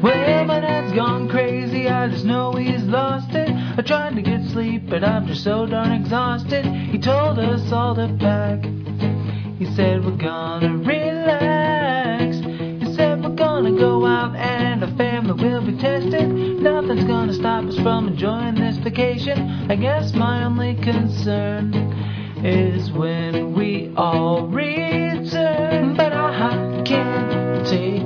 Well, my dad's gone crazy, I just know he's lost it. I tried to get sleep, but I'm just so darn exhausted. He told us all to pack. He said we're gonna relax. He said we're gonna go out and our family will be tested. Nothing's gonna stop us from enjoying this vacation. I guess my only concern is when we all return. But I can't take